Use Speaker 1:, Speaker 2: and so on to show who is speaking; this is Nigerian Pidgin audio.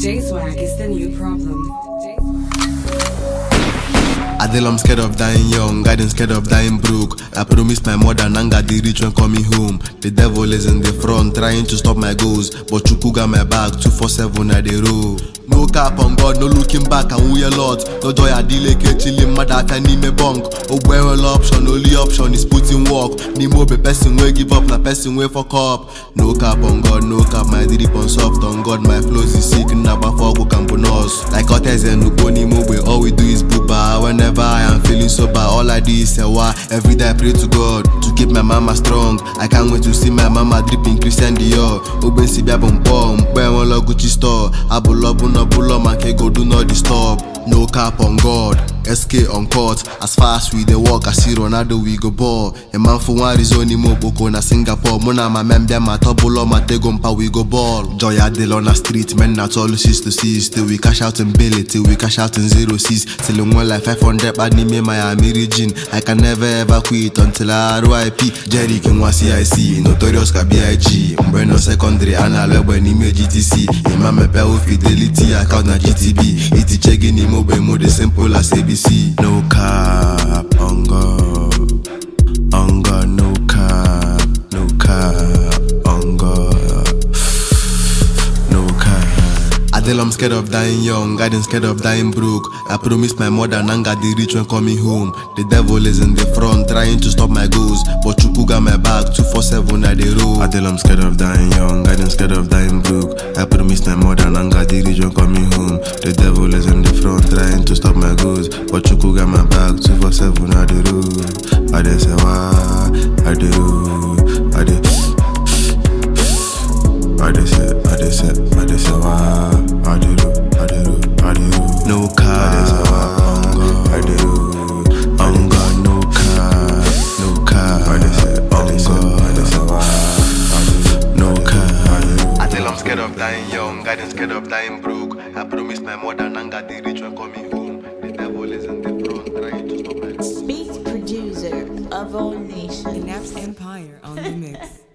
Speaker 1: J-Swag is the new problem.
Speaker 2: Adele, I'm scared of dying young, I didn't scared of dying broke. I promised my mother Nanga the rich when coming home. The devil is in the front trying to stop my goals, but Chuku got my back 247 at the road. No cap on God, no looking back, and we a lot. No joy I delay, chilling mad I can me bunk. Oh well option, only option is putting work. Nimo be person way give up, na person way fuck up. No cap on God, no cap my drip on soft on God. My flows is sick, naba for go camponos. Like Otes and Uboni Mobe, all we do is booba. Whenever I am feeling sober, all I do is say why. Every day I pray to God to keep my mama strong. I can't wait to see my mama dripping Christian Dior. Oben Sibia Bompom, where one Gucci store. Abulobu no bulo man can go do not disturb. No cap on God, SK on court. As far as we dey walk, I see Ronaldo we go ball. A man for one reason ni mo boko na Singapore. Mona ma membe ma tobulo ma tegompa we go ball. Joy Adele on the street, men not all 6 to 6. Till we cash out in Billy, till we cash out in 06. Till in one like 500 bad ni me Miami region. I can never ever quit until I RIP. Jerry King was CIC, Notorious ka BIG. Mbeno secondary, analog when ni me GTC. Imam pe o fidelity, account na GTB. Iti checking ni mo be more simple as ABC. No cap on God, no cap, no cap on God, no cap. Adele, I'm scared of dying young, I didn't scared of dying broke. I promised my mother Nanga the rich when coming home. The devil is in the front trying to stop my goals, but Chuku got my back 247 at the road. Adele, I'm scared of dying young, I didn't scared of dying broke. I promised my mother Nanga the rich when coming home. The devil is in the front trying to stop my goals, but Chuku got my back 247 at the road. I dey say why, I dey say why, I dey no cap, I dey on God, no cap, I dey say no cap. Adele, I'm scared of dying young, I didn't scared of dying broke. I promised my mother Nanga the rich when coming home. The devil is in the front trying to stop my
Speaker 3: Beat producer of all nations.
Speaker 1: Nap's Empire on the mix.